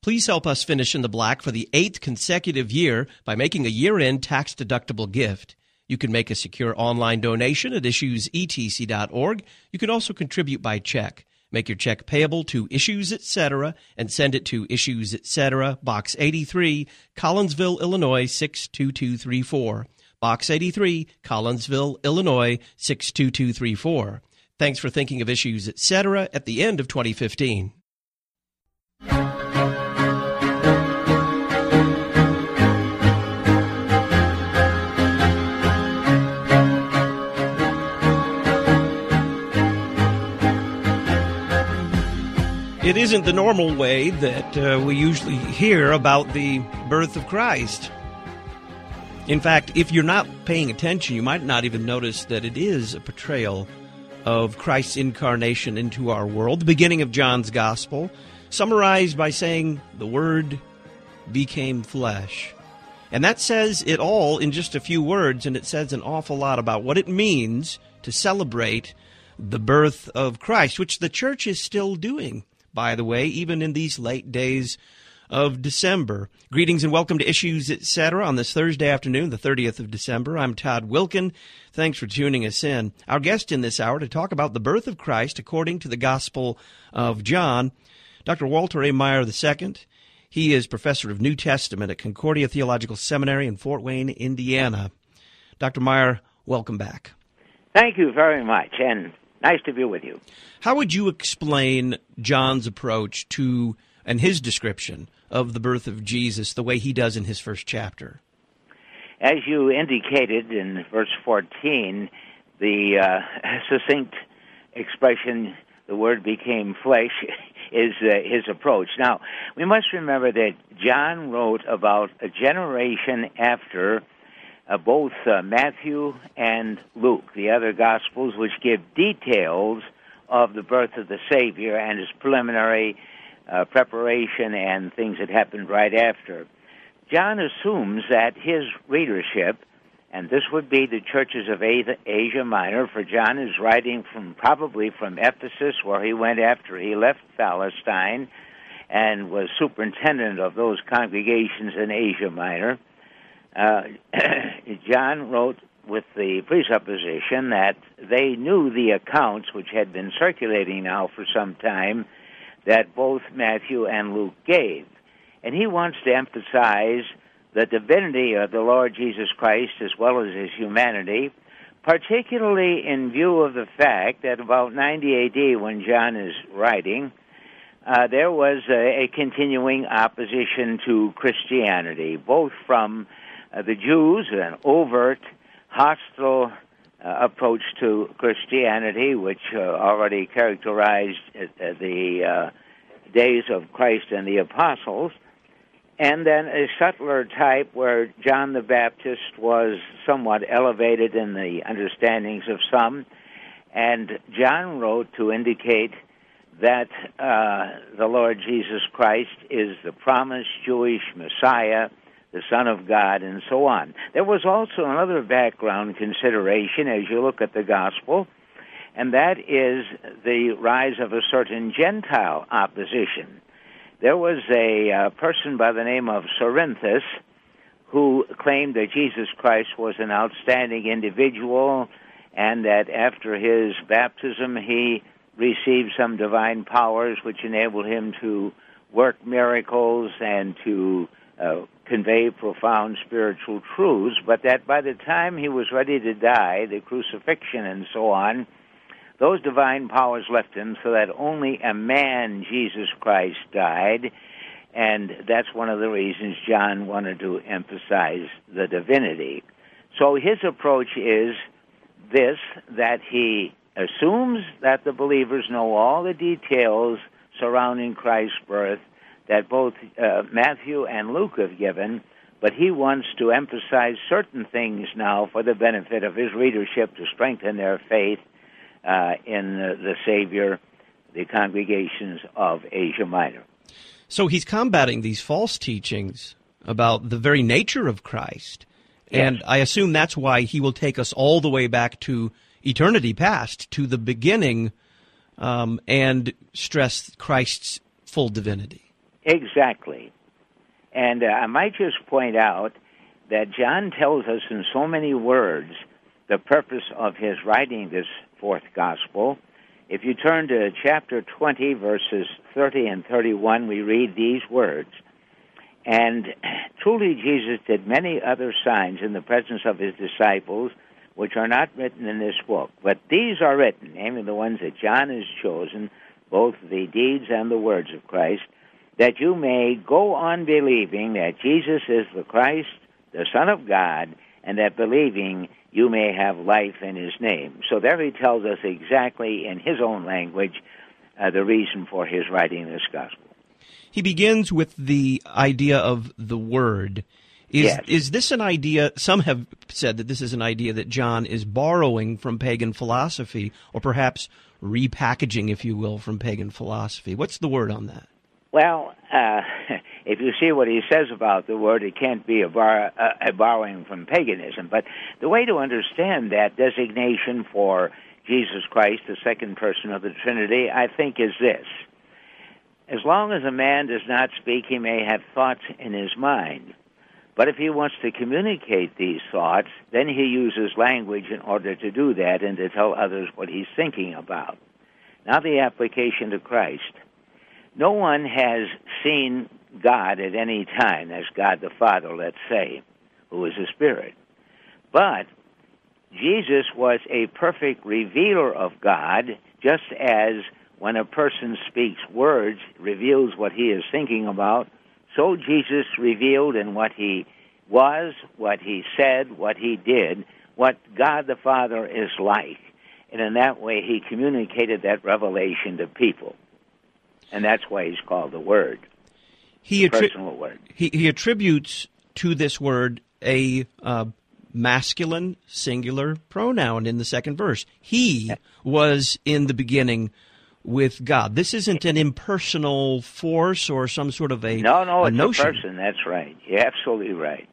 Please help us finish in the black for the 8th consecutive year by making a year-end tax-deductible gift. You can make a secure online donation at issuesetc.org. You can also contribute by check. Make your check payable to Issues Etc. and send it to Issues Etc., Box 83, Collinsville, Illinois 62234. Box 83, Collinsville, Illinois 62234. Thanks for thinking of Issues Etc. at the end of 2015. It isn't the normal way that we usually hear about the birth of Christ. In fact, if you're not paying attention, you might not even notice that it is a portrayal of Christ's incarnation into our world, the beginning of John's Gospel, summarized by saying, "The Word became flesh." And that says it all in just a few words, and it says an awful lot about what it means to celebrate the birth of Christ, which the church is still doing, by the way, even in these late days of December. Greetings and welcome to Issues Etc. on this Thursday afternoon, the 30th of December. I'm Todd Wilkin. Thanks for tuning us in. Our guest in this hour to talk about the birth of Christ according to the Gospel of John, Dr. Walter A. Maier II. He is professor of New Testament at Concordia Theological Seminary in Fort Wayne, Indiana. Dr. Maier, welcome back. Thank you very much, and nice to be with you. How would you explain John's approach to and his description of the birth of Jesus the way he does in his first chapter? As you indicated in verse 14, the succinct expression, "the Word became flesh," is his approach. Now, we must remember that John wrote about a generation after both Matthew and Luke, the other Gospels, which give details of the birth of the Savior and his preliminary preparation and things that happened right after. John assumes that his readership, and this would be the churches of Asia Minor, for John is writing probably from Ephesus, where he went after he left Palestine and was superintendent of those congregations in Asia Minor. John wrote with the presupposition that they knew the accounts which had been circulating now for some time that both Matthew and Luke gave. And he wants to emphasize the divinity of the Lord Jesus Christ as well as his humanity, particularly in view of the fact that about 90 A.D., when John is writing, there was a continuing opposition to Christianity, both from the Jews, an overt, hostile approach to Christianity, which already characterized the days of Christ and the apostles, and then a subtler type where John the Baptist was somewhat elevated in the understandings of some, and John wrote to indicate that the Lord Jesus Christ is the promised Jewish Messiah, the Son of God, and so on. There was also another background consideration as you look at the Gospel, and that is the rise of a certain Gentile opposition. There was a person by the name of Cerinthus who claimed that Jesus Christ was an outstanding individual and that after his baptism he received some divine powers which enabled him to work miracles and to convey profound spiritual truths, but that by the time he was ready to die, the crucifixion and so on, those divine powers left him so that only a man, Jesus Christ, died, and that's one of the reasons John wanted to emphasize the divinity. So his approach is this, that he assumes that the believers know all the details surrounding Christ's birth that both Matthew and Luke have given, but he wants to emphasize certain things now for the benefit of his readership to strengthen their faith in the Savior, the congregations of Asia Minor. So he's combating these false teachings about the very nature of Christ, and yes. I assume that's why he will take us all the way back to eternity past, to the beginning, and stress Christ's full divinity. Exactly. And I might just point out that John tells us in so many words the purpose of his writing this fourth gospel. If you turn to chapter 20, verses 30 and 31, we read these words. And truly Jesus did many other signs in the presence of his disciples, which are not written in this book. But these are written, namely the ones that John has chosen, both the deeds and the words of Christ, that you may go on believing that Jesus is the Christ, the Son of God, and that believing you may have life in his name. So there he tells us exactly in his own language the reason for his writing this gospel. He begins with the idea of the Word. Is this an idea, some have said that this is an idea that John is borrowing from pagan philosophy, or perhaps repackaging, if you will, from pagan philosophy. What's the word on that? Well, if you see what he says about the Word, it can't be a borrowing from paganism. But the way to understand that designation for Jesus Christ, the second person of the Trinity, I think is this. As long as a man does not speak, he may have thoughts in his mind. But if he wants to communicate these thoughts, then he uses language in order to do that and to tell others what he's thinking about. Now the application to Christ. No one has seen God at any time. That's God the Father, let's say, who is a spirit. But Jesus was a perfect revealer of God, just as when a person speaks words, reveals what he is thinking about, so Jesus revealed in what he was, what he said, what he did, what God the Father is like. And in that way, he communicated that revelation to people. And that's why he's called the Word, personal Word. He attributes to this word a masculine singular pronoun in the second verse. He was in the beginning with God. This isn't an impersonal force or some sort of a No, it's notion. A person. That's right. You're absolutely right.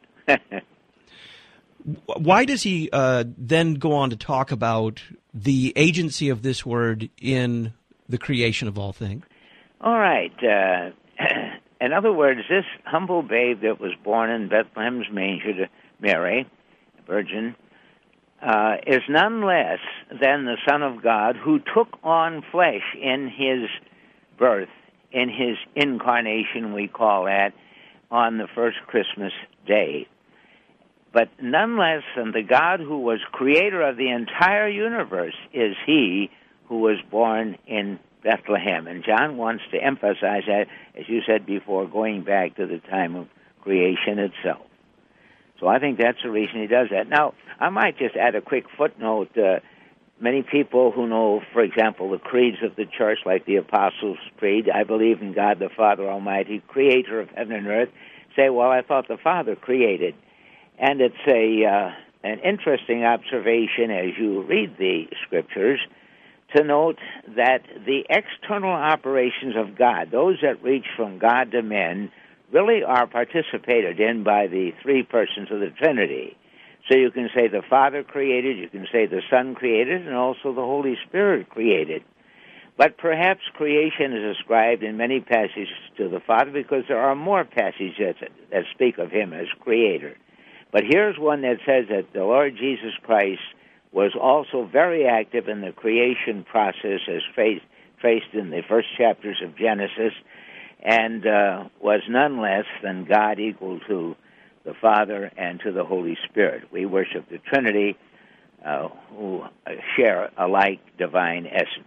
Why does he then go on to talk about the agency of this word in the creation of all things? All right. In other words, this humble babe that was born in Bethlehem's manger to Mary, a virgin, is none less than the Son of God who took on flesh in his birth, in his incarnation, we call that, on the first Christmas day. But none less than the God who was creator of the entire universe is he who was born in Bethlehem. And John wants to emphasize that, as you said before, going back to the time of creation itself. So I think that's the reason he does that. Now, I might just add a quick footnote. Many people who know, for example, the creeds of the church, like the Apostles' Creed, I believe in God the Father Almighty, creator of heaven and earth, say, well, I thought the Father created. And it's an interesting observation as you read the Scriptures to note that the external operations of God, those that reach from God to men, really are participated in by the three persons of the Trinity. So you can say the Father created, you can say the Son created, and also the Holy Spirit created. But perhaps creation is ascribed in many passages to the Father because there are more passages that speak of him as creator. But here's one that says that the Lord Jesus Christ was also very active in the creation process as traced in the first chapters of Genesis, and was none less than God equal to the Father and to the Holy Spirit. We worship the Trinity who share a like divine essence.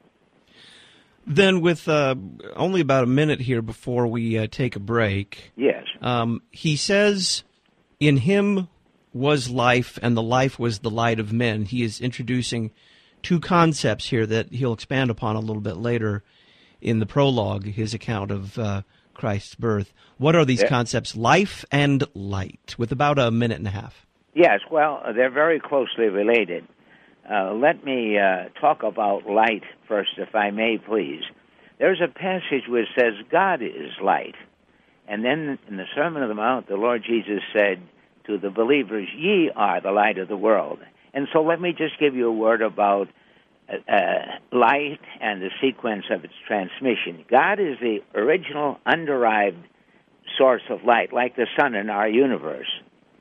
Then with only about a minute here before we take a break, yes, he says, in him was life, and the life was the light of men. He is introducing two concepts here that he'll expand upon a little bit later in the prologue, his account of Christ's birth. What are these concepts, life and light, with about a minute and a half? Yes, well, they're very closely related. Let me talk about light first, if I may, please. There's a passage which says, God is light. And then in the Sermon on the Mount, the Lord Jesus said to the believers, ye are the light of the world. And so let me just give you a word about light and the sequence of its transmission. God is the original underived source of light, like the sun in our universe.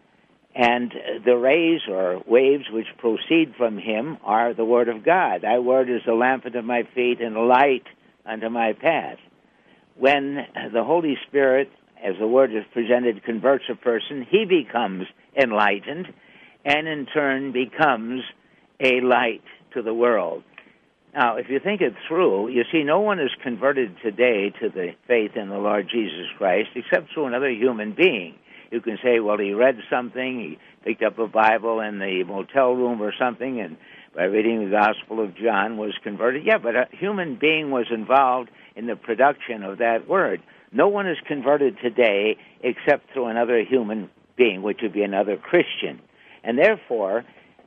And the rays or waves which proceed from him are the Word of God. Thy word is a lamp unto my feet and a light unto my path. When the Holy Spirit, as the Word is presented, converts a person, he becomes enlightened and in turn becomes a light to the world. Now, if you think it through, you see no one is converted today to the faith in the Lord Jesus Christ except through another human being. You can say, well, he read something, he picked up a Bible in the motel room or something, and by reading the Gospel of John was converted. Yeah, but a human being was involved in the production of that word. No one is converted today except through another human being, which would be another Christian. And therefore,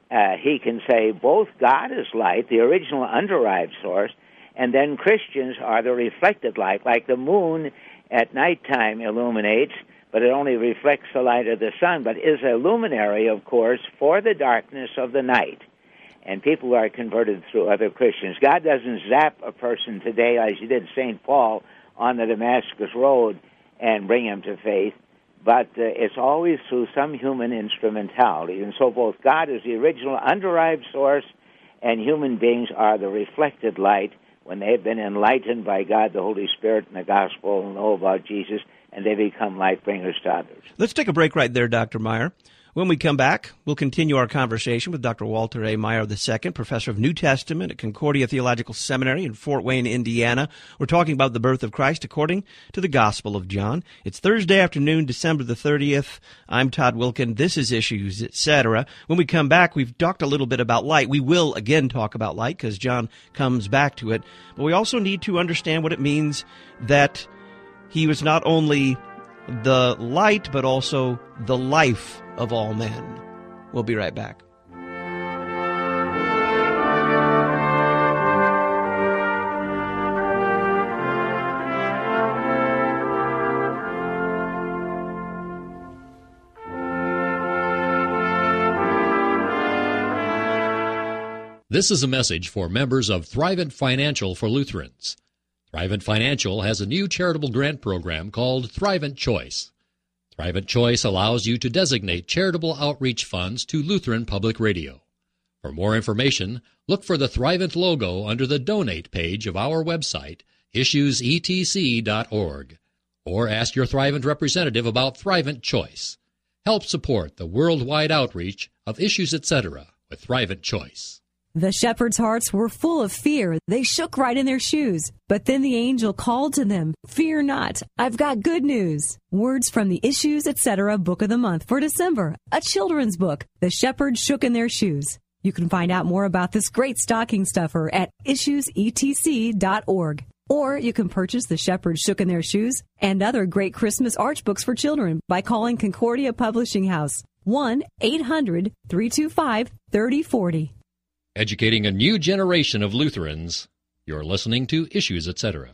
he can say both God is light, the original underived source, and then Christians are the reflected light, like the moon at nighttime illuminates, but it only reflects the light of the sun, but is a luminary, of course, for the darkness of the night. And people are converted through other Christians. God doesn't zap a person today, as he did St. Paul on the Damascus Road, and bring him to faith, but it's always through some human instrumentality. And so both God is the original underived source, and human beings are the reflected light when they have been enlightened by God, the Holy Spirit, and the gospel, and know about Jesus, and they become light bringers to others. Let's take a break right there, Dr. Meyer. When we come back, we'll continue our conversation with Dr. Walter A. Meyer II, professor of New Testament at Concordia Theological Seminary in Fort Wayne, Indiana. We're talking about the birth of Christ according to the Gospel of John. It's Thursday afternoon, December the 30th. I'm Todd Wilkin. This is Issues, Etc. When we come back, we've talked a little bit about light. We will again talk about light because John comes back to it. But we also need to understand what it means that he was not only the light, but also the life of all men. We'll be right back. This is a message for members of Thrivent Financial for Lutherans. Thrivent Financial has a new charitable grant program called Thrivent Choice. Thrivent Choice allows you to designate charitable outreach funds to Lutheran Public Radio. For more information, look for the Thrivent logo under the Donate page of our website, issuesetc.org, or ask your Thrivent representative about Thrivent Choice. Help support the worldwide outreach of Issues Etc. with Thrivent Choice. The shepherds' hearts were full of fear. They shook right in their shoes. But then the angel called to them, "Fear not, I've got good news." Words from the Issues Etc. Book of the Month for December, a children's book. The shepherds shook in their shoes. You can find out more about this great stocking stuffer at issuesetc.org. Or you can purchase The Shepherds Shook in Their Shoes and other great Christmas arch books for children by calling Concordia Publishing House, 1-800-325-3040. Educating a new generation of Lutherans. You're listening to Issues, Etc.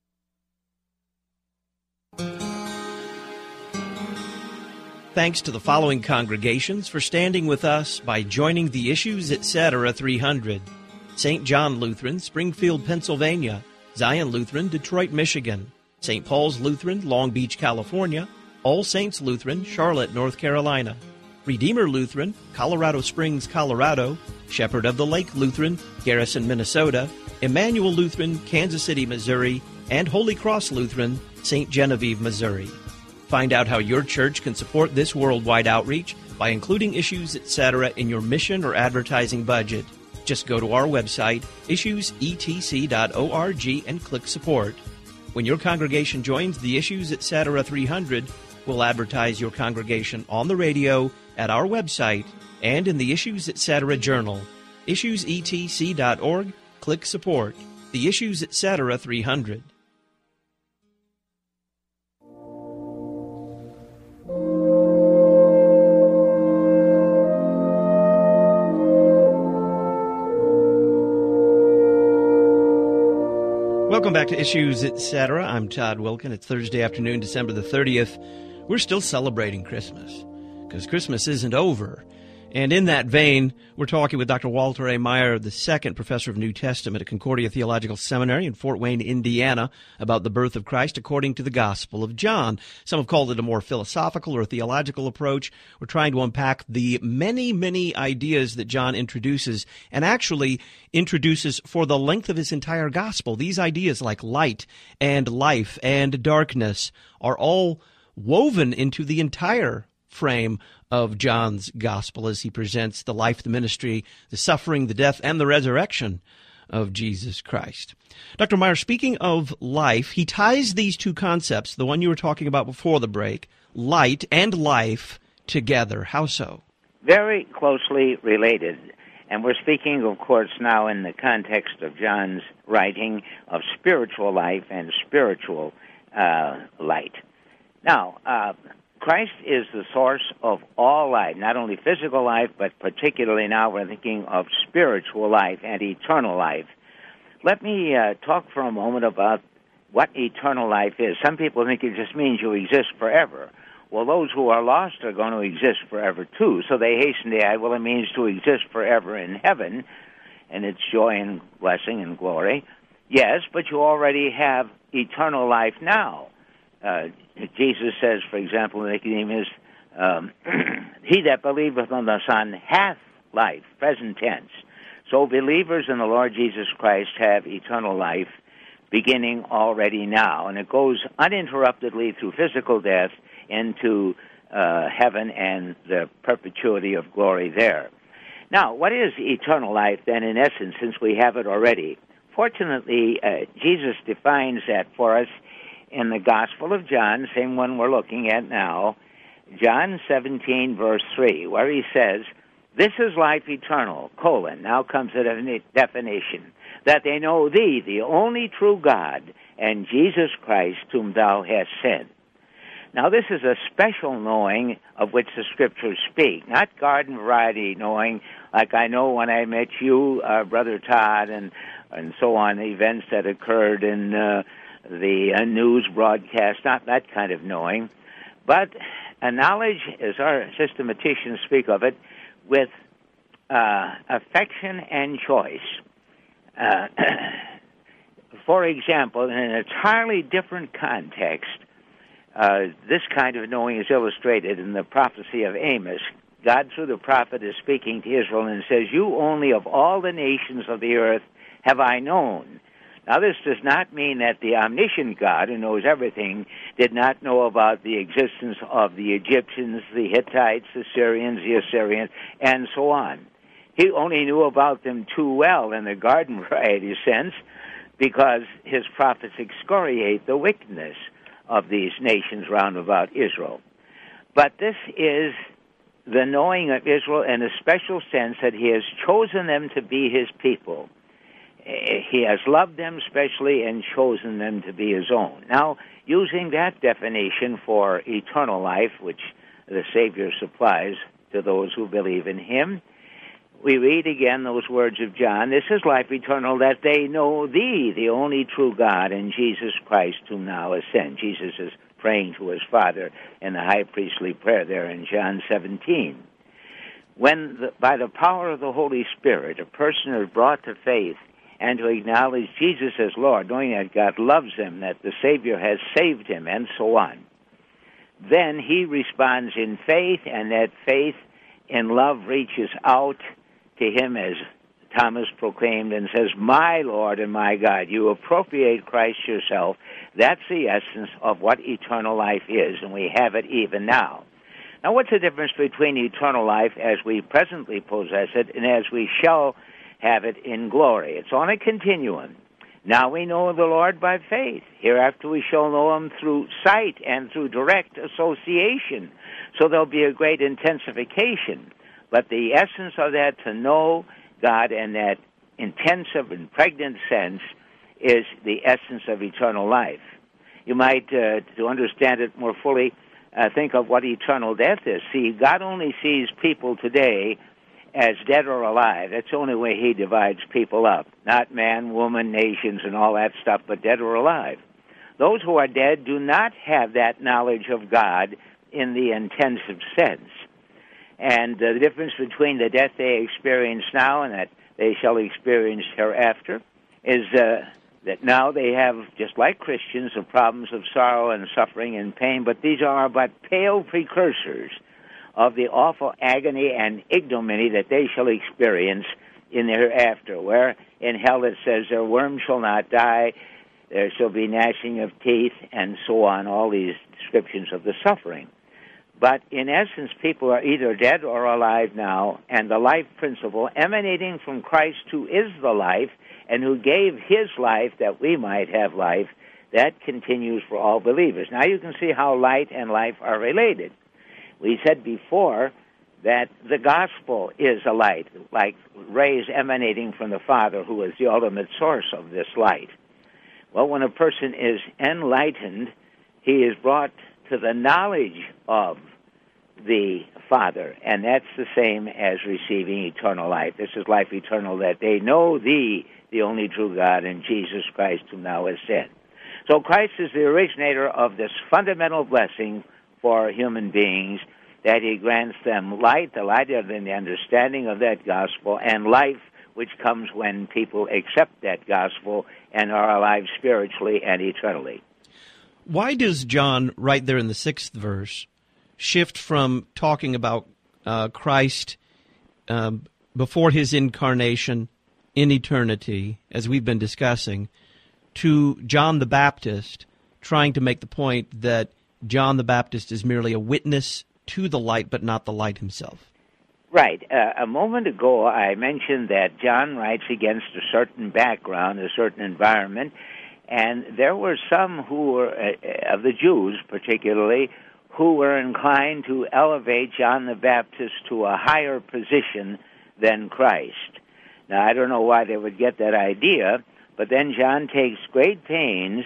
Thanks to the following congregations for standing with us by joining the Issues, Etc. 300. St. John Lutheran, Springfield, Pennsylvania. Zion Lutheran, Detroit, Michigan. St. Paul's Lutheran, Long Beach, California. All Saints Lutheran, Charlotte, North Carolina. Redeemer Lutheran, Colorado Springs, Colorado. Shepherd of the Lake Lutheran, Garrison, Minnesota. Emmanuel Lutheran, Kansas City, Missouri. And Holy Cross Lutheran, St. Genevieve, Missouri. Find out how your church can support this worldwide outreach by including Issues, Etc. in your mission or advertising budget. Just go to our website, issuesetc.org, and click Support. When your congregation joins the Issues, Etc. 300, we'll advertise your congregation on the radio, at our website, and in the Issues, Etc. Journal. issuesetc.org, click Support. The Issues, Etc. 300. Welcome back to Issues, Etc. I'm Todd Wilkin. It's Thursday afternoon, December the 30th. We're still celebrating Christmas because Christmas isn't over. And in that vein, we're talking with Dr. Walter A. Maier II, professor of New Testament at Concordia Theological Seminary in Fort Wayne, Indiana, about the birth of Christ according to the Gospel of John. Some have called it a more philosophical or theological approach. We're trying to unpack the many, many ideas that John introduces, and actually introduces for the length of his entire Gospel. These ideas like light and life and darkness are all woven into the entire frame of John's gospel as he presents the life, the ministry, the suffering, the death, and the resurrection of Jesus Christ. Dr. Maier, speaking of life, he ties these two concepts, the one you were talking about before the break, light and life, together. How so? Very closely related. And we're speaking, of course, now in the context of John's writing of spiritual life and spiritual light. Now, Christ is the source of all life, not only physical life, but particularly now we're thinking of spiritual life and eternal life. Let me talk for a moment about what eternal life is. Some people think it just means you exist forever. Well, those who are lost are going to exist forever too, so they hasten to add, well, it means to exist forever in heaven, and it's joy and blessing and glory. Yes, but you already have eternal life now. Jesus says, for example, Nicodemus, he that believeth on the Son hath life, present tense. So believers in the Lord Jesus Christ have eternal life beginning already now, and it goes uninterruptedly through physical death into heaven and the perpetuity of glory there. Now, what is eternal life then, in essence, since we have it already? Fortunately, Jesus defines that for us in the Gospel of John, same one we're looking at now, John 17, verse 3, where he says, "This is life eternal, now comes the definition, that they know thee, the only true God, and Jesus Christ, whom thou hast sent." Now, this is a special knowing of which the Scriptures speak, not garden variety knowing, like I know when I met you, Brother Todd, and so on, events that occurred in the news broadcast, not that kind of knowing, but a knowledge, as our systematicians speak of it, with affection and choice. For example, in an entirely different context, this kind of knowing is illustrated in the prophecy of Amos. God, through the prophet, is speaking to Israel and says, "You only of all the nations of the earth have I known." Now, this does not mean that the omniscient God, who knows everything, did not know about the existence of the Egyptians, the Hittites, the Syrians, the Assyrians, and so on. He only knew about them too well in the garden variety sense because his prophets excoriate the wickedness of these nations round about Israel. But this is the knowing of Israel in a special sense that he has chosen them to be his people. He has loved them specially and chosen them to be his own. Now, using that definition for eternal life, which the Savior supplies to those who believe in him, we read again those words of John, "This is life eternal, that they know thee, the only true God, and Jesus Christ, whom thou hast sent." Jesus is praying to his Father in the high priestly prayer there in John 17. When, by the power of the Holy Spirit, a person is brought to faith and to acknowledge Jesus as Lord, knowing that God loves him, that the Savior has saved him, and so on, then he responds in faith, and that faith in love reaches out to him, as Thomas proclaimed, and says, "My Lord and my God." You appropriate Christ yourself. That's the essence of what eternal life is, and we have it even now. Now, what's the difference between eternal life as we presently possess it and as we shall have it in glory? It's on a continuum. Now we know the Lord by faith. Hereafter we shall know him through sight and through direct association. So there'll be a great intensification. But the essence of that, to know God in that intensive and pregnant sense, is the essence of eternal life. You might, to understand it more fully, think of what eternal death is. See, God only sees people today as dead or alive. That's the only way he divides people up. Not man, woman, nations, and all that stuff, but dead or alive. Those who are dead do not have that knowledge of God in the intensive sense. And the difference between the death they experience now and that they shall experience hereafter is that now they have, just like Christians, the problems of sorrow and suffering and pain, but these are but pale precursors of the awful agony and ignominy that they shall experience in the hereafter, where in hell it says their worm shall not die, there shall be gnashing of teeth, and so on, all these descriptions of the suffering. But in essence, people are either dead or alive now, and the life principle emanating from Christ, who is the life, and who gave his life that we might have life, that continues for all believers. Now you can see how light and life are related. We said before that the gospel is a light, like rays emanating from the Father, who is the ultimate source of this light. Well, when a person is enlightened, he is brought to the knowledge of the Father, and that's the same as receiving eternal life. This is life eternal, that they know thee, the only true God, and Jesus Christ, whom thou hast sent. So Christ is the originator of this fundamental blessing for human beings, that he grants them light, the light of the understanding of that gospel, and life, which comes when people accept that gospel and are alive spiritually and eternally. Why does John, right there in the 6th verse, shift from talking about Christ before his incarnation in eternity, as we've been discussing, to John the Baptist trying to make the point that John the Baptist is merely a witness to the light, but not the light himself? Right. A moment ago, I mentioned that John writes against a certain background, a certain environment, and there were some who were, of the Jews particularly, who were inclined to elevate John the Baptist to a higher position than Christ. Now, I don't know why they would get that idea, but then John takes great pains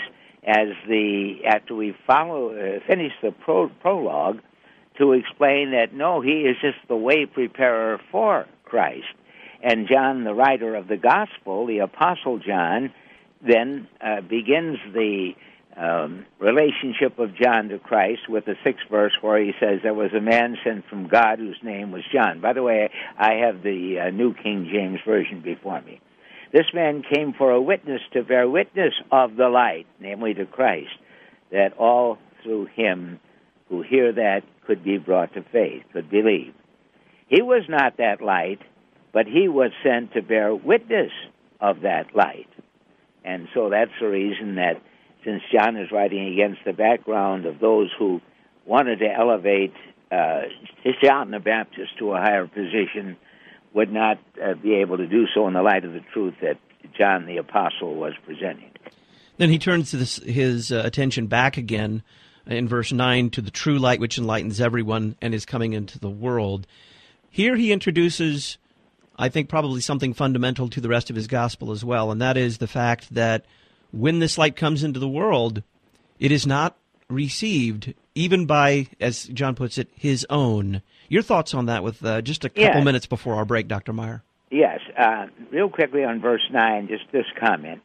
after we finish the prologue, to explain that, no, he is just the way preparer for Christ. And John, the writer of the gospel, the Apostle John, then begins the relationship of John to Christ with the 6th verse, where he says, there was a man sent from God whose name was John. By the way, I have the New King James Version before me. This man came for a witness, to bear witness of the light, namely to Christ, that all through him who hear that could be brought to faith, could believe. He was not that light, but he was sent to bear witness of that light. And so that's the reason that, since John is writing against the background of those who wanted to elevate John the Baptist to a higher position, would not be able to do so in the light of the truth that John the Apostle was presenting. Then he turns his attention back again in verse 9 to the true light which enlightens everyone and is coming into the world. Here he introduces, I think, probably something fundamental to the rest of his gospel as well, and that is the fact that when this light comes into the world, it is not received even by, as John puts it, his own. Your thoughts on that with just a couple minutes before our break, Dr. Meyer? Yes. Real quickly on verse 9, just this comment.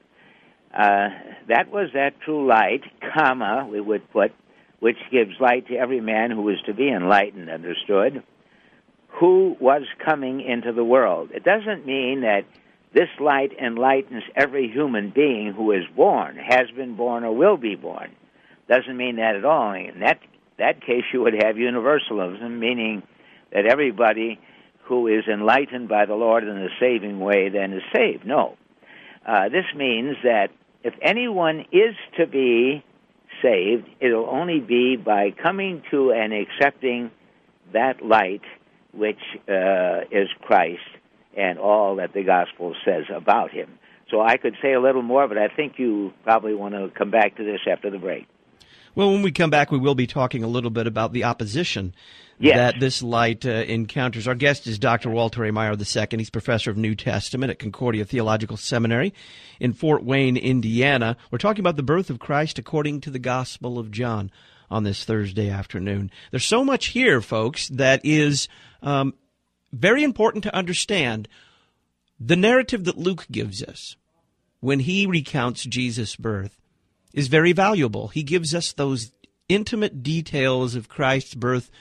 That was that true light, comma, we would put, which gives light to every man who is to be enlightened, understood, who was coming into the world. It doesn't mean that this light enlightens every human being who is born, has been born, or will be born. Doesn't mean that at all. In that case, you would have universalism, meaning that everybody who is enlightened by the Lord in a saving way then is saved. No. This means that if anyone is to be saved, it'll only be by coming to and accepting that light, which is Christ, and all that the gospel says about him. So I could say a little more, but I think you probably want to come back to this after the break. Well, when we come back, we will be talking a little bit about the opposition that this light encounters. Our guest is Dr. Walter A. Meyer II. He's professor of New Testament at Concordia Theological Seminary in Fort Wayne, Indiana. We're talking about the birth of Christ according to the Gospel of John on this Thursday afternoon. There's so much here, folks, that is very important to understand. The narrative that Luke gives us when he recounts Jesus' birth is very valuable. He gives us those intimate details of Christ's birth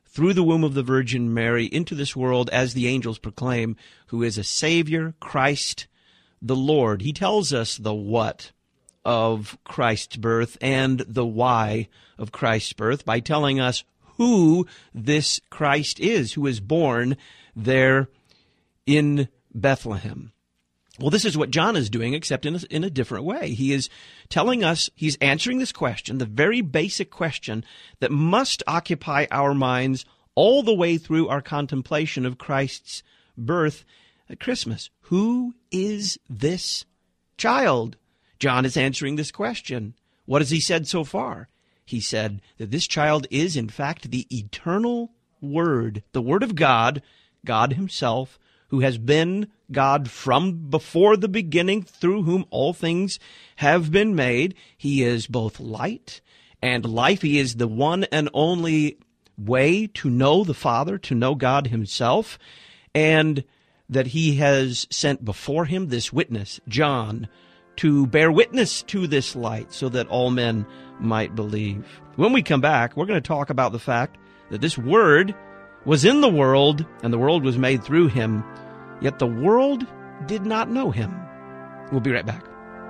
through the womb of the Virgin Mary into this world, as the angels proclaim, who is a Savior, Christ the Lord. He tells us the what of Christ's birth and the why of Christ's birth by telling us who this Christ is, who is born there in Bethlehem. Well, this is what John is doing, except in a different way. He is telling us, he's answering this question, the very basic question that must occupy our minds all the way through our contemplation of Christ's birth at Christmas. Who is this child? John is answering this question. What has he said so far? He said that this child is, in fact, the eternal Word, the Word of God, God himself, who has been God from before the beginning, through whom all things have been made. He is both light and life. He is the one and only way to know the Father, to know God himself, and that he has sent before him this witness, John, to bear witness to this light so that all men might believe. When we come back, we're going to talk about the fact that this Word was in the world, and the world was made through him, yet the world did not know him. We'll be right back.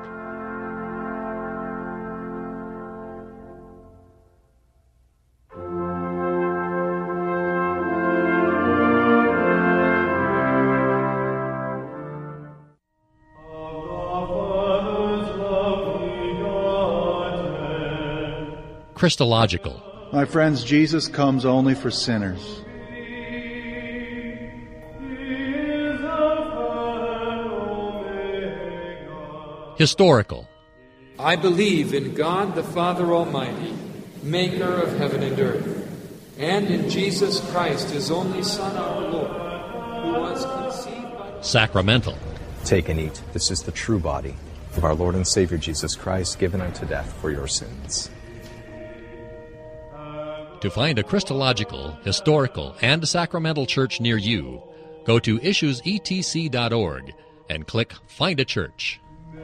Christological. My friends, Jesus comes only for sinners. Historical. I believe in God the Father Almighty, maker of heaven and earth, and in Jesus Christ, his only Son, our Lord, who was conceived by... Sacramental. Take and eat. This is the true body of our Lord and Savior Jesus Christ, given unto death for your sins. To find a Christological, historical, and sacramental church near you, go to issuesetc.org and click Find a Church.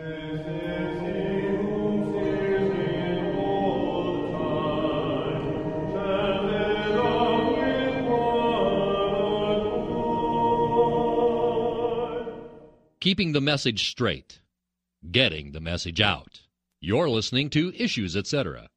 Keeping the message straight. Getting the message out. You're listening to Issues, Etc.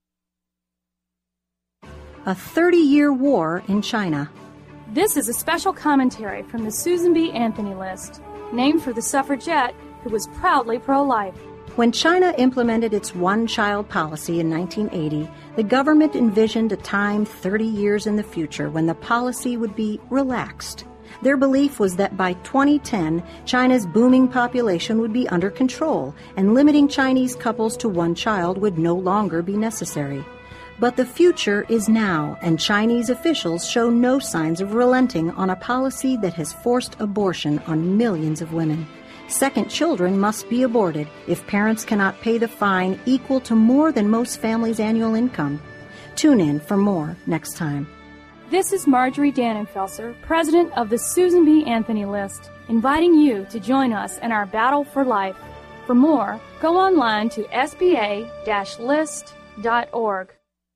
A 30-year war in China. This is a special commentary from the Susan B. Anthony List, named for the suffragette who was proudly pro-life. When China implemented its one-child policy in 1980, the government envisioned a time 30 years in the future when the policy would be relaxed. Their belief was that by 2010, China's booming population would be under control, and limiting Chinese couples to one child would no longer be necessary. But the future is now, and Chinese officials show no signs of relenting on a policy that has forced abortion on millions of women. Second children must be aborted if parents cannot pay the fine equal to more than most families' annual income. Tune in for more next time. This is Marjorie Dannenfelser, president of the Susan B. Anthony List, inviting you to join us in our battle for life. For more, go online to sba-list.org.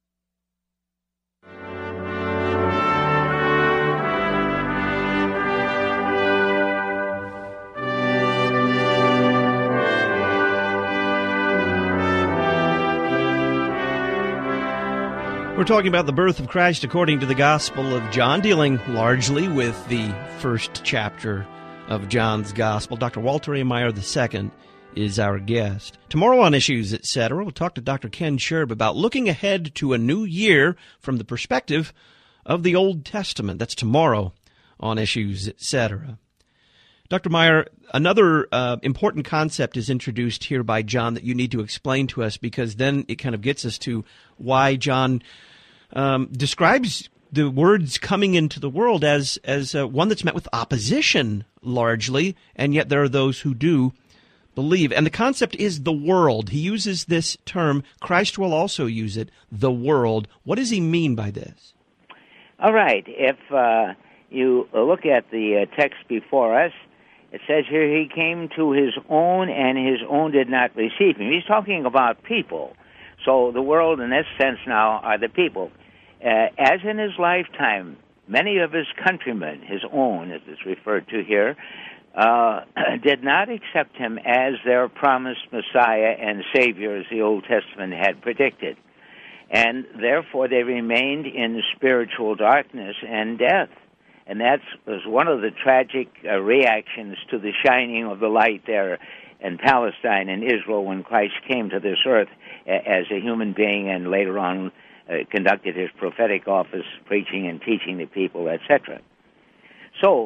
We're talking about the birth of Christ according to the Gospel of John, dealing largely with the first chapter of John's Gospel. Dr. Walter A. Meyer II is our guest. Tomorrow on Issues, Etc., we'll talk to Dr. Ken Sherb about looking ahead to a new year from the perspective of the Old Testament. That's tomorrow on Issues, Etc. Dr. Meyer, another important concept is introduced here by John that you need to explain to us, because then it kind of gets us to why John describes the words coming into the world as one that's met with opposition largely, and yet there are those who do believe. And the concept is the world. He uses this term. Christ will also use it, the world. What does he mean by this? All right. If you look at the text before us, it says here, he came to his own, and his own did not receive him. He's talking about people. So the world, in this sense now, are the people. As in his lifetime, many of his countrymen, his own, as it's referred to here, did not accept him as their promised Messiah and Savior, as the Old Testament had predicted. And therefore they remained in spiritual darkness and death. And that was one of the tragic reactions to the shining of the light there in Palestine and Israel when Christ came to this earth as a human being and later on conducted his prophetic office, preaching and teaching the people, etc. So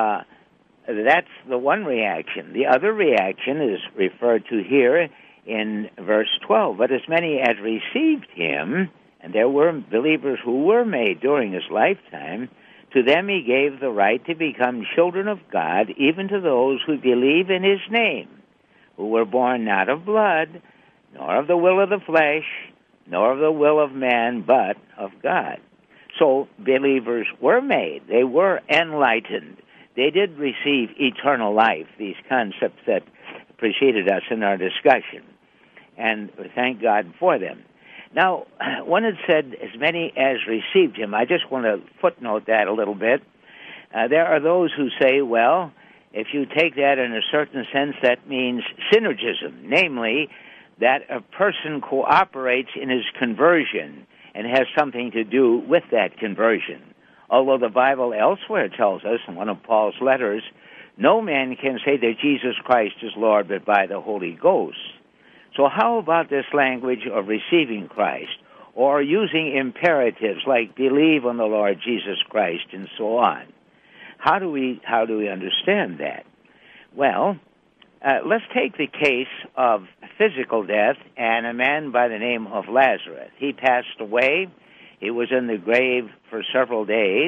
that's the one reaction. The other reaction is referred to here in verse 12. But as many as received him, and there were believers who were made during his lifetime, to them he gave the right to become children of God, even to those who believe in his name, who were born not of blood, nor of the will of the flesh, nor of the will of man, but of God. So believers were made. They were enlightened. They did receive eternal life, these concepts that preceded us in our discussion. And thank God for them. Now, one had said, as many as received him. I just want to footnote that a little bit. There are those who say, well, if you take that in a certain sense, that means synergism, namely that a person cooperates in his conversion and has something to do with that conversion. Although the Bible elsewhere tells us, in one of Paul's letters, no man can say that Jesus Christ is Lord but by the Holy Ghost. So how about this language of receiving Christ, or using imperatives like believe on the Lord Jesus Christ and so on? How do we understand that? Well, let's take the case of physical death and a man by the name of Lazarus. He passed away. He was in the grave for several days,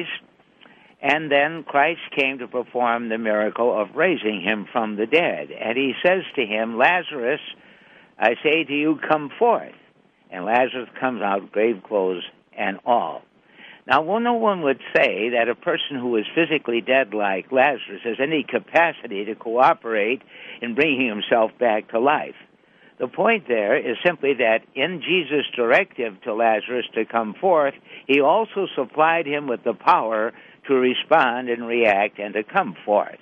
and then Christ came to perform the miracle of raising him from the dead. And he says to him, Lazarus, I say to you, come forth. And Lazarus comes out, grave clothes and all. Now, no one would say that a person who is physically dead like Lazarus has any capacity to cooperate in bringing himself back to life. The point there is simply that in Jesus' directive to Lazarus to come forth, he also supplied him with the power to respond and react and to come forth.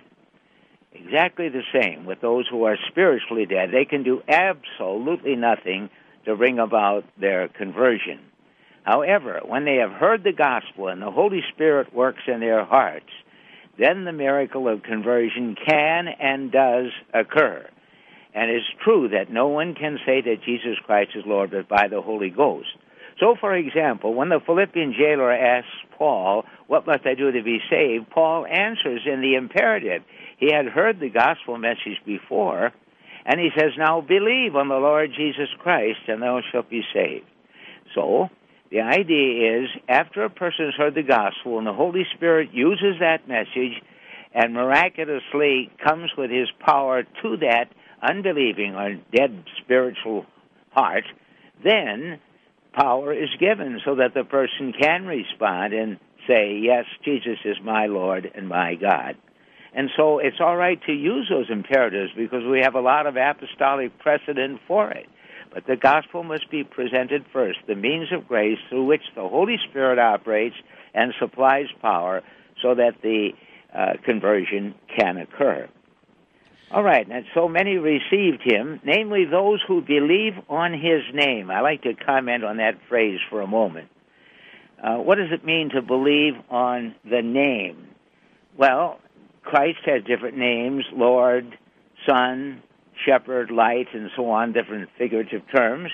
Exactly the same with those who are spiritually dead. They can do absolutely nothing to bring about their conversion. However, when they have heard the gospel and the Holy Spirit works in their hearts, then the miracle of conversion can and does occur. And it's true that no one can say that Jesus Christ is Lord but by the Holy Ghost. So, for example, when the Philippian jailer asks Paul, what must I do to be saved? Paul answers in the imperative. He had heard the gospel message before, and he says, now believe on the Lord Jesus Christ, and thou shalt be saved. So, the idea is, after a person has heard the gospel, and the Holy Spirit uses that message, and miraculously comes with his power to that unbelieving or dead spiritual heart, then power is given so that the person can respond and say, yes, Jesus is my Lord and my God. And so it's all right to use those imperatives because we have a lot of apostolic precedent for it. But the gospel must be presented first, the means of grace through which the Holy Spirit operates and supplies power so that the conversion can occur. All right, and so many received him, namely those who believe on his name. I like to comment on that phrase for a moment. What does it mean to believe on the name? Well, Christ has different names, Lord, Son, Shepherd, Light, and so on, different figurative terms.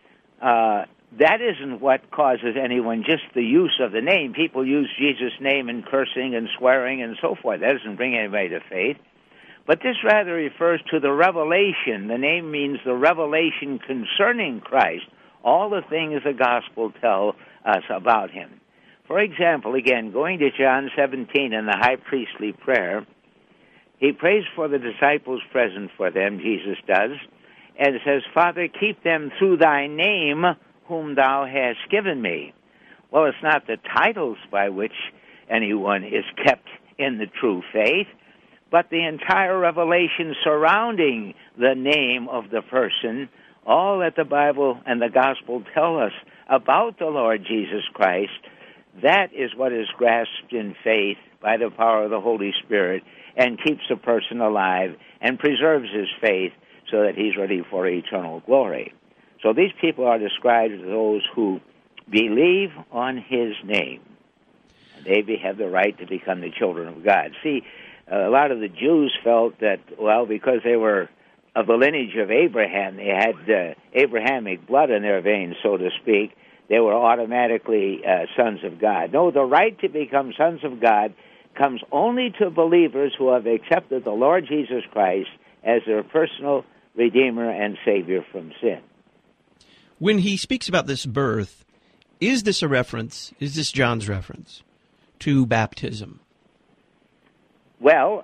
That isn't what causes anyone, just the use of the name. People use Jesus' name in cursing and swearing and so forth. That doesn't bring anybody to faith. But this rather refers to the revelation. The name means the revelation concerning Christ, all the things the gospel tell us about him. For example, again, going to John 17 in the high priestly prayer, he prays for the disciples present for them, Jesus does, and says, Father, keep them through thy name whom thou hast given me. Well, it's not the titles by which anyone is kept in the true faith, but the entire revelation surrounding the name of the person, all that the Bible and the gospel tell us about the Lord Jesus Christ, that is what is grasped in faith by the power of the Holy Spirit and keeps a person alive and preserves his faith so that he's ready for eternal glory. So these people are described as those who believe on his name. They have the right to become the children of God. See, a lot of the Jews felt that, well, because they were of the lineage of Abraham, they had Abrahamic blood in their veins, so to speak, they were automatically sons of God. No, the right to become sons of God comes only to believers who have accepted the Lord Jesus Christ as their personal Redeemer and Savior from sin. When he speaks about this birth, is this John's reference to baptism? Well,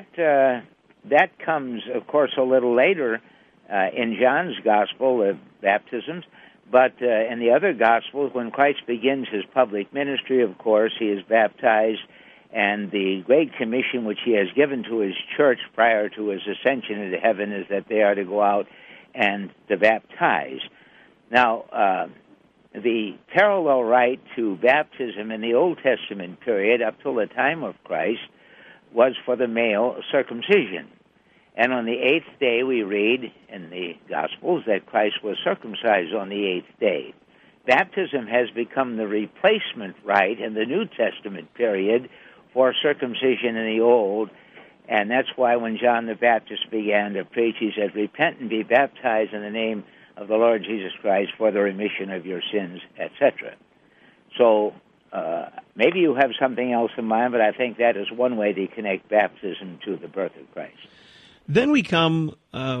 that comes, of course, a little later in John's Gospel of baptisms, but in the other Gospels, when Christ begins his public ministry, of course, he is baptized, and the Great Commission which he has given to his church prior to his ascension into heaven is that they are to go out and to baptize. Now, the parallel rite to baptism in the Old Testament period up till the time of Christ was for the male circumcision. And on the 8th day, we read in the Gospels that Christ was circumcised on the 8th day. Baptism has become the replacement rite in the New Testament period for circumcision in the Old, and that's why when John the Baptist began to preach, he said, "Repent and be baptized in the name of the Lord Jesus Christ for the remission of your sins," etc. So maybe you have something else in mind, but I think that is one way to connect baptism to the birth of Christ. Then we come,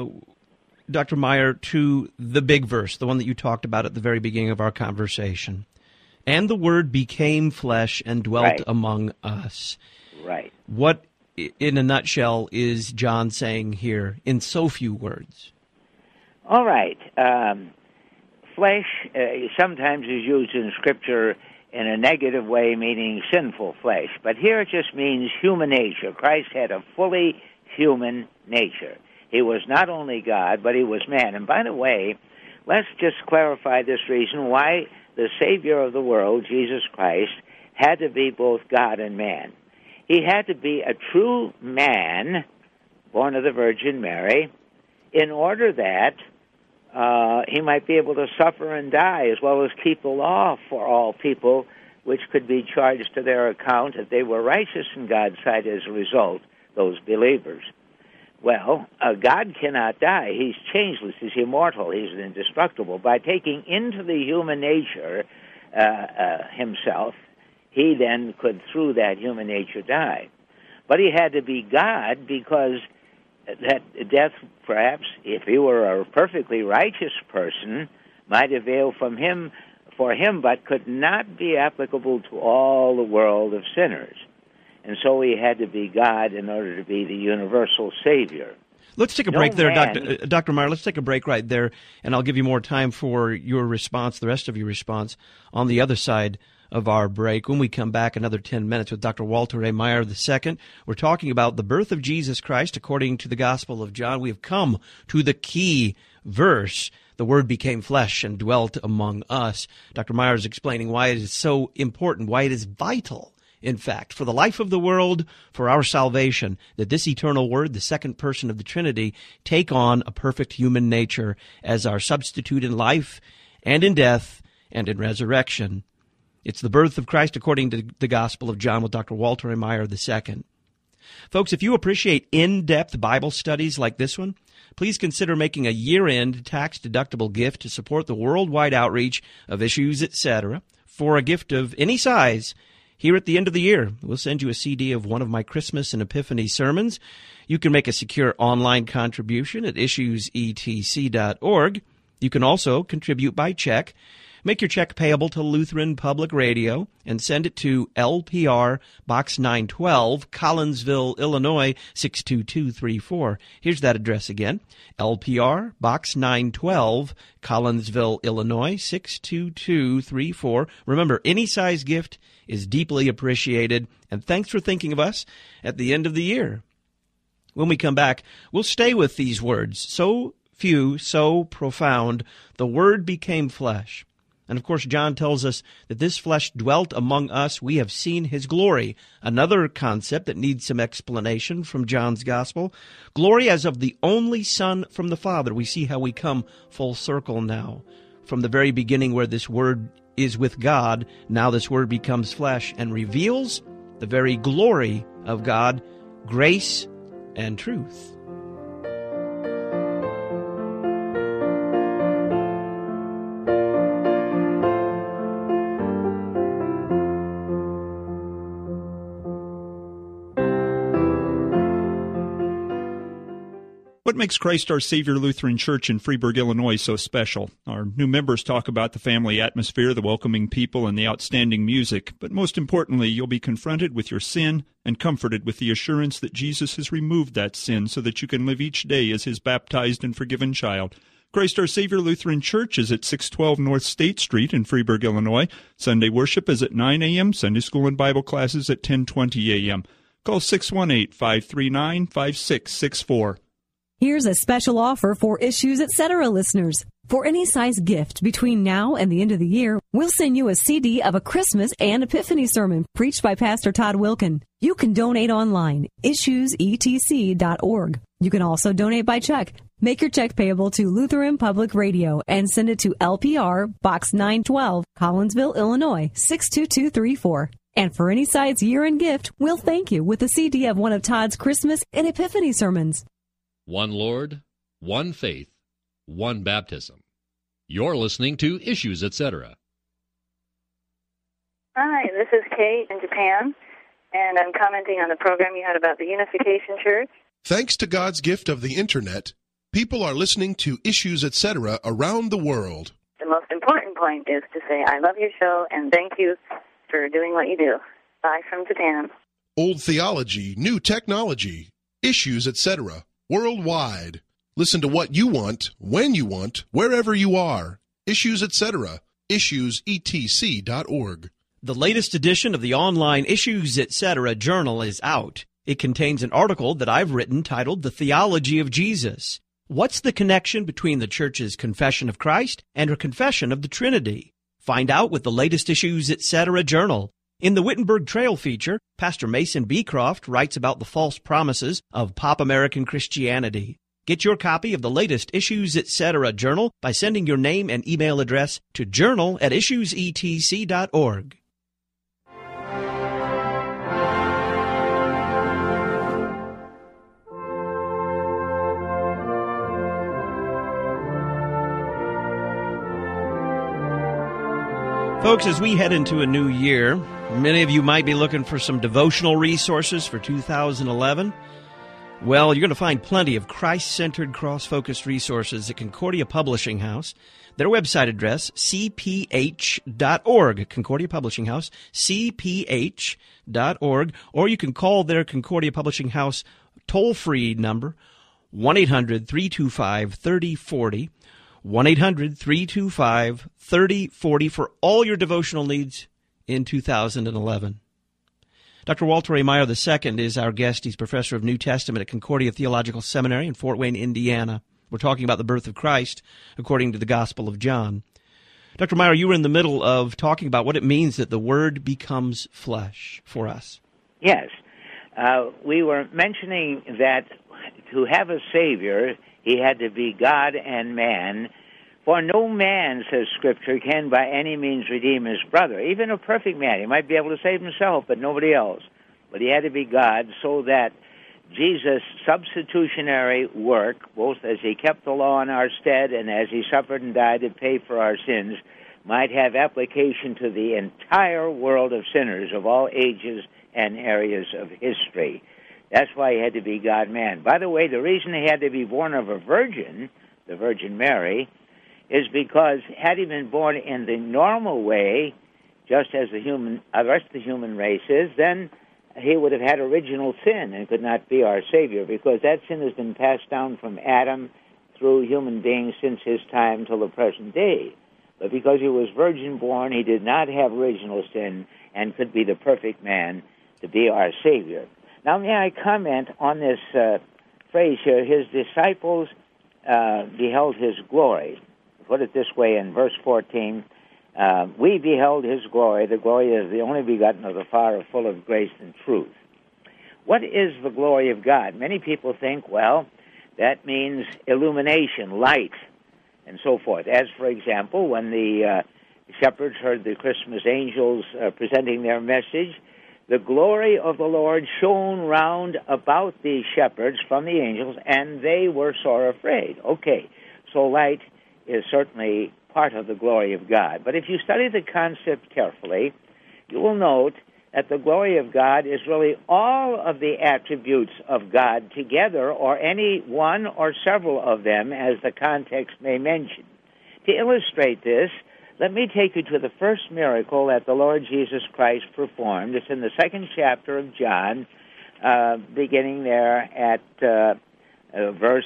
Dr. Meyer, to the big verse, the one that you talked about at the very beginning of our conversation. And the Word became flesh and dwelt among us. Right. What, in a nutshell, is John saying here in so few words? All right. Flesh sometimes is used in Scripture in a negative way, meaning sinful flesh. But here it just means human nature. Christ had a fully human nature. He was not only God, but he was man. And by the way, let's just clarify this reason why the Savior of the world, Jesus Christ, had to be both God and man. He had to be a true man, born of the Virgin Mary, in order that he might be able to suffer and die, as well as keep the law for all people, which could be charged to their account if they were righteous in God's sight as a result, those believers. Well, God cannot die. He's changeless. He's immortal. He's indestructible. By taking into the human nature himself, he then could, through that human nature, die. But he had to be God because that death, perhaps, if he were a perfectly righteous person, might avail for him, but could not be applicable to all the world of sinners. And so he had to be God in order to be the universal Savior. Let's take a break there, Dr. Meyer. Let's take a break right there, and I'll give you more time for your response, the rest of your response, on the other side of our break. When we come back, another 10 minutes with Dr. Walter A. Meyer II. We're talking about the birth of Jesus Christ according to the Gospel of John. We have come to the key verse. The Word became flesh and dwelt among us. Dr. Meyer is explaining why it is so important, why it is vital, in fact, for the life of the world, for our salvation, that this eternal Word, the second person of the Trinity, take on a perfect human nature as our substitute in life and in death and in resurrection. It's the birth of Christ according to the Gospel of John with Dr. Walter A. Meyer II. Folks, if you appreciate in-depth Bible studies like this one, please consider making a year-end tax-deductible gift to support the worldwide outreach of Issues, etc. For a gift of any size, here at the end of the year, we'll send you a CD of one of my Christmas and Epiphany sermons. You can make a secure online contribution at issuesetc.org. You can also contribute by check. Make your check payable to Lutheran Public Radio and send it to LPR Box 912, Collinsville, Illinois, 62234. Here's that address again. LPR Box 912, Collinsville, Illinois, 62234. Remember, any size gift is deeply appreciated, and thanks for thinking of us at the end of the year. When we come back, we'll stay with these words, so few, so profound. The Word became flesh. And of course, John tells us that this flesh dwelt among us. We have seen his glory. Another concept that needs some explanation from John's gospel. Glory as of the only Son from the Father. We see how we come full circle now. From the very beginning where this Word is with God, now this Word becomes flesh and reveals the very glory of God, grace and truth. What makes Christ Our Savior Lutheran Church in Freeburg, Illinois so special? Our new members talk about the family atmosphere, the welcoming people, and the outstanding music. But most importantly, you'll be confronted with your sin and comforted with the assurance that Jesus has removed that sin so that you can live each day as his baptized and forgiven child. Christ Our Savior Lutheran Church is at 612 North State Street in Freeburg, Illinois. Sunday worship is at 9 a.m., Sunday school and Bible classes at 10:20 a.m. Call 618-539-5664. Here's a special offer for Issues Etc. listeners. For any size gift between now and the end of the year, we'll send you a CD of a Christmas and Epiphany sermon preached by Pastor Todd Wilkin. You can donate online, issuesetc.org. You can also donate by check. Make your check payable to Lutheran Public Radio and send it to LPR, Box 912, Collinsville, Illinois, 62234. And for any size year-end gift, we'll thank you with a CD of one of Todd's Christmas and Epiphany sermons. One Lord, one faith, one baptism. You're listening to Issues, Etc. Hi, this is Kate in Japan, and I'm commenting on the program you had about the Unification Church. Thanks to God's gift of the Internet, people are listening to Issues, Etc. around the world. The most important point is to say, I love your show, and thank you for doing what you do. Bye from Japan. Old theology, new technology, Issues, Etc. worldwide. Listen to what you want, when you want, wherever you are. Issues, Etc. issuesetc.org. The latest edition of the online Issues Etc. journal is out. It contains an article that I've written titled The Theology of Jesus. What's the connection between the Church's confession of Christ and her confession of the Trinity? Find out with the latest Issues Etc. journal. In the Wittenberg Trail feature, Pastor Mason Beecroft writes about the false promises of pop American Christianity. Get your copy of the latest Issues Etc. journal by sending your name and email address to journal@issuesetc.org. Folks, as we head into a new year, many of you might be looking for some devotional resources for 2011. Well, you're going to find plenty of Christ-centered, cross-focused resources at Concordia Publishing House. Their website address, cph.org, Concordia Publishing House, cph.org, or you can call their Concordia Publishing House toll-free number, 1-800-325-3040, 1-800-325-3040 for all your devotional needs in 2011. Dr. Walter A. Meyer II is our guest. He's professor of New Testament at Concordia Theological Seminary in Fort Wayne, Indiana. We're talking about the birth of Christ according to the Gospel of John. Dr. Meyer, you were in the middle of talking about what it means that the Word becomes flesh for us. Yes. We were mentioning that to have a Savior, he had to be God and man. For no man, says Scripture, can by any means redeem his brother. Even a perfect man. He might be able to save himself, but nobody else. But he had to be God, so that Jesus' substitutionary work, both as he kept the law in our stead and as he suffered and died to pay for our sins, might have application to the entire world of sinners of all ages and areas of history. That's why he had to be God-man. By the way, the reason he had to be born of a virgin, the Virgin Mary, is because had he been born in the normal way, just as the rest of the human race is, then he would have had original sin and could not be our Savior, because that sin has been passed down from Adam through human beings since his time till the present day. But because he was virgin-born, he did not have original sin and could be the perfect man to be our Savior. Now, may I comment on this phrase here, his disciples beheld his glory. Put it this way in verse 14, We beheld his glory. The glory is the only begotten of the Father, full of grace and truth. What is the glory of God? Many people think, well, that means illumination, light, and so forth. As, for example, when the shepherds heard the Christmas angels presenting their message, the glory of the Lord shone round about the shepherds from the angels, and they were sore afraid. Okay, so light is certainly part of the glory of God. But if you study the concept carefully, you will note that the glory of God is really all of the attributes of God together, or any one or several of them, as the context may mention. To illustrate this, let me take you to the first miracle that the Lord Jesus Christ performed. It's in the 2nd chapter of John, beginning there at verse...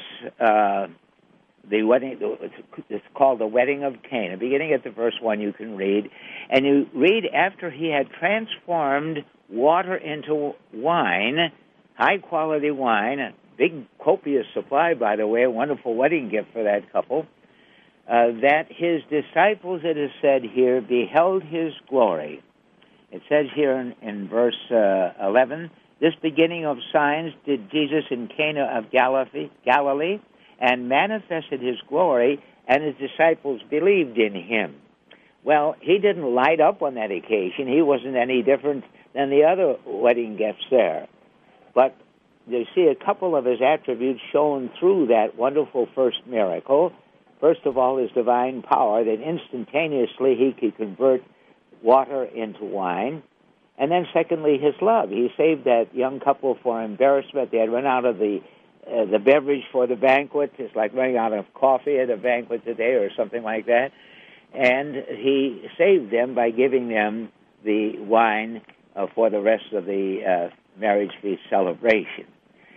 the wedding, it's called the wedding of Cana. Beginning at the verse 1, you can read. And you read, after he had transformed water into wine, high-quality wine, a big, copious supply, by the way, a wonderful wedding gift for that couple, that his disciples, it is said here, beheld his glory. It says here in verse 11, this beginning of signs did Jesus in Cana of Galilee, and manifested his glory, and his disciples believed in him. Well, he didn't light up on that occasion. He wasn't any different than the other wedding guests there. But you see a couple of his attributes shown through that wonderful first miracle. First of all, his divine power, that instantaneously he could convert water into wine. And then secondly, his love. He saved that young couple for embarrassment. They had run out of the beverage for the banquet. It's like running out of coffee at a banquet today or something like that. And he saved them by giving them the wine for the rest of the marriage feast celebration.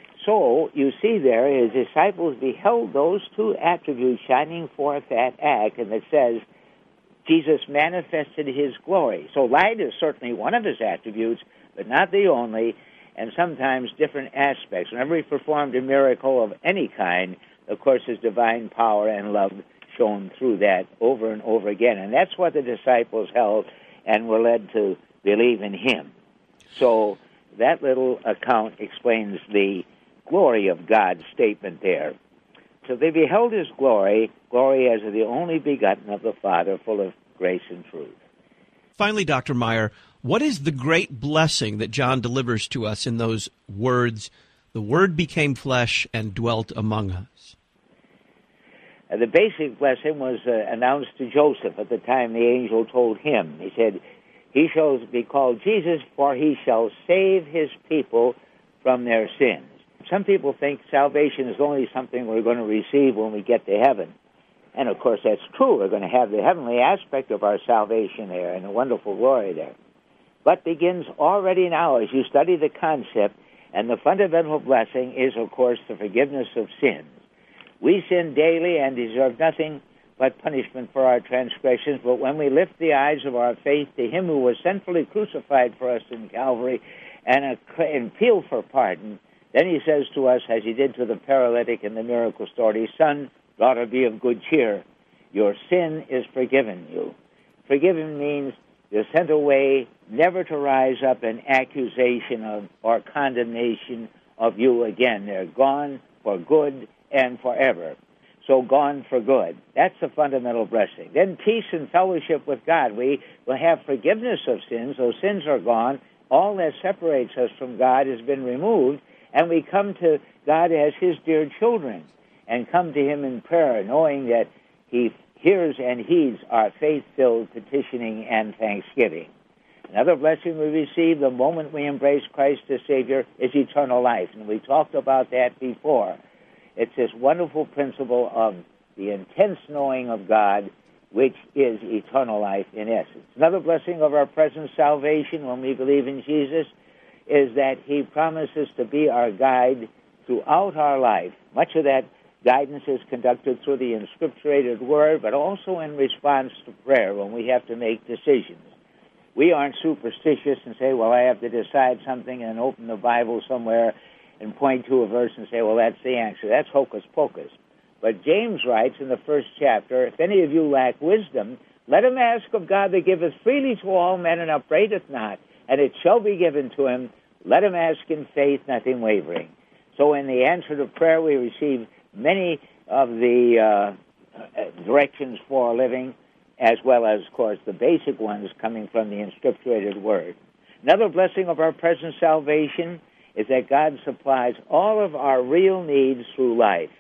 So you see there, his disciples beheld those two attributes shining forth that act, and it says, Jesus manifested his glory. So light is certainly one of his attributes, but not the only, and sometimes different aspects. Whenever he performed a miracle of any kind, of course, his divine power and love shone through that over and over again. And that's what the disciples held and were led to believe in him. So that little account explains the glory of God's statement there. So they beheld his glory, glory as of the only begotten of the Father, full of grace and truth. Finally, Dr. Meyer, what is the great blessing that John delivers to us in those words, the Word became flesh and dwelt among us? The basic blessing was announced to Joseph at the time the angel told him. He said, he shall be called Jesus, for he shall save his people from their sins. Some people think salvation is only something we're going to receive when we get to heaven. And, of course, that's true. We're going to have the heavenly aspect of our salvation there and a wonderful glory there. But begins already now as you study the concept, and the fundamental blessing is, of course, the forgiveness of sins. We sin daily and deserve nothing but punishment for our transgressions, but when we lift the eyes of our faith to him who was sinfully crucified for us in Calvary and appeal for pardon, then he says to us, as he did to the paralytic in the miracle story, Son, daughter, be of good cheer. Your sin is forgiven you. Forgiven means you're sent away never to rise up in accusation of or condemnation of you again. They're gone for good and forever. So gone for good. That's the fundamental blessing. Then peace and fellowship with God. We will have forgiveness of sins. Those sins are gone. All that separates us from God has been removed, and we come to God as his dear children and come to him in prayer, knowing that he hears and heeds our faith-filled petitioning and thanksgiving. Another blessing we receive the moment we embrace Christ as Savior is eternal life, and we talked about that before. It's this wonderful principle of the intense knowing of God, which is eternal life in essence. Another blessing of our present salvation when we believe in Jesus is that he promises to be our guide throughout our life. Much of that guidance is conducted through the inscripturated word, but also in response to prayer when we have to make decisions. We aren't superstitious and say, well, I have to decide something and open the Bible somewhere and point to a verse and say, well, that's the answer. That's hocus pocus. But James writes in the first chapter, if any of you lack wisdom, Let him ask of God that giveth freely to all men and upbraideth not, and it shall be given to him. Let him ask in faith, nothing wavering. So in the answer to prayer, we receive many of the directions for living, as well as, of course, the basic ones coming from the inscripturated Word. Another blessing of our present salvation is that God supplies all of our real needs through life.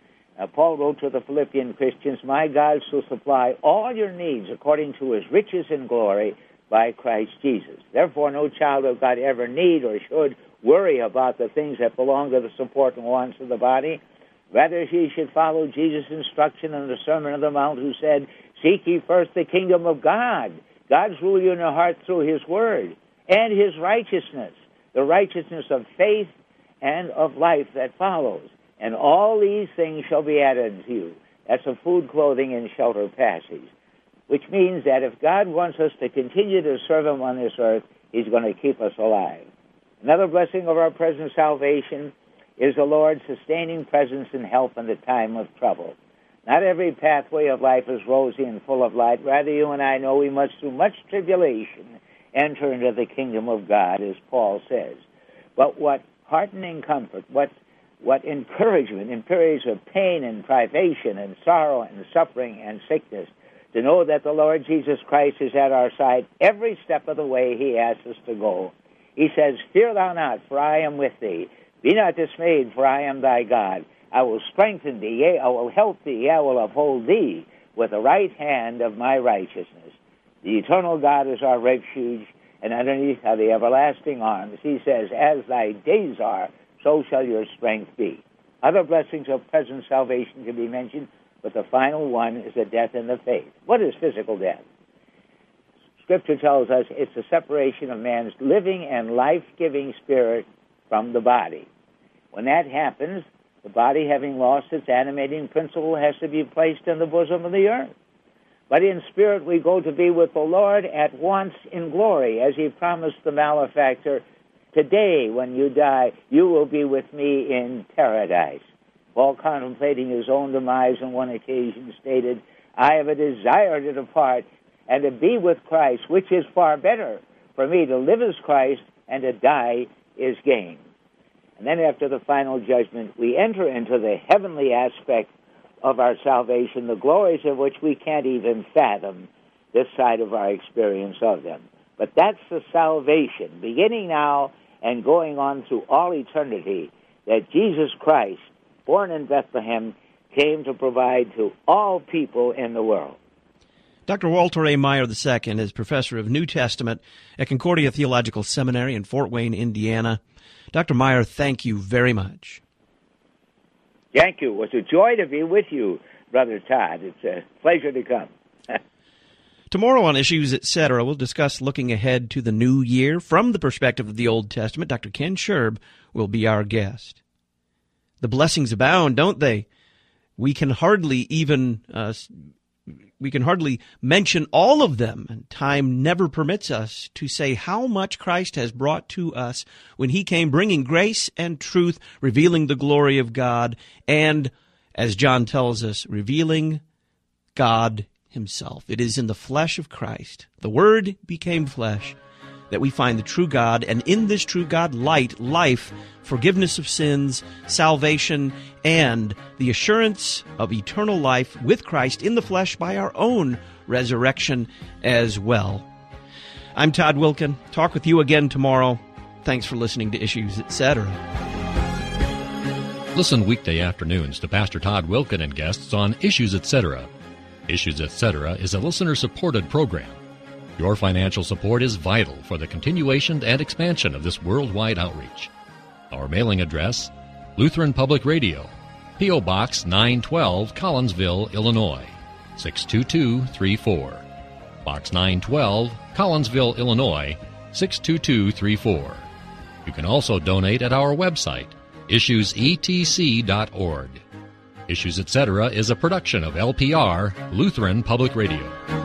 Paul wrote to the Philippian Christians, "My God shall supply all your needs according to his riches and glory by Christ Jesus." Therefore, no child of God ever need or should worry about the things that belong to the support and wants of the body. Rather, he should follow Jesus' instruction in the Sermon on the Mount, who said, "Seek ye first the kingdom of God." God's rule in your heart through his word and his righteousness, the righteousness of faith and of life that follows. And all these things shall be added to you. That's a food, clothing, and shelter passage, which means that if God wants us to continue to serve him on this earth, he's going to keep us alive. Another blessing of our present salvation is the Lord's sustaining presence and help in the time of trouble. Not every pathway of life is rosy and full of light. Rather, you and I know we must, through much tribulation, enter into the kingdom of God, as Paul says. But what heartening comfort, what encouragement in periods of pain and privation and sorrow and suffering and sickness, to know that the Lord Jesus Christ is at our side every step of the way he asks us to go. He says, "Fear thou not, for I am with thee. Be not dismayed, for I am thy God. I will strengthen thee, yea, I will help thee, I will uphold thee with the right hand of my righteousness." The eternal God is our refuge, and underneath are the everlasting arms. He says, "As thy days are, so shall your strength be." Other blessings of present salvation can be mentioned, but the final one is the death in the faith. What is physical death? Scripture tells us it's the separation of man's living and life-giving spirit from the body. When that happens, the body, having lost its animating principle, has to be placed in the bosom of the earth. But in spirit we go to be with the Lord at once in glory, as he promised the malefactor, "Today, when you die, you will be with me in paradise." Paul, contemplating his own demise on one occasion, stated, "I have a desire to depart and to be with Christ, which is far better. For me to live is Christ, and to die is gain." And then after the final judgment, we enter into the heavenly aspect of our salvation, the glories of which we can't even fathom this side of our experience of them. But that's the salvation, beginning now and going on through all eternity, that Jesus Christ, born in Bethlehem, came to provide to all people in the world. Dr. Walter A. Maier II is professor of New Testament at Concordia Theological Seminary in Fort Wayne, Indiana. Dr. Maier, thank you very much. Thank you. It was a joy to be with you, Brother Todd. It's a pleasure to come. Tomorrow on Issues, Etc., we'll discuss looking ahead to the new year from the perspective of the Old Testament. Dr. Ken Scherb will be our guest. The blessings abound, don't they? We can hardly mention all of them, and time never permits us to say how much Christ has brought to us when he came bringing grace and truth, revealing the glory of God, and, as John tells us, revealing God himself. It is in the flesh of Christ, the Word became flesh, that we find the true God, and in this true God, light, life, forgiveness of sins, salvation, and the assurance of eternal life with Christ in the flesh by our own resurrection as well. I'm Todd Wilken. Talk with you again tomorrow. Thanks for listening to Issues, Etc. Listen weekday afternoons to Pastor Todd Wilken and guests on Issues, Etc. Issues, Etc. is a listener-supported program. Your financial support is vital for the continuation and expansion of this worldwide outreach. Our mailing address, Lutheran Public Radio, P.O. Box 912, Collinsville, Illinois, 62234. Box 912, Collinsville, Illinois, 62234. You can also donate at our website, issuesetc.org. Issues, Etc. is a production of LPR, Lutheran Public Radio.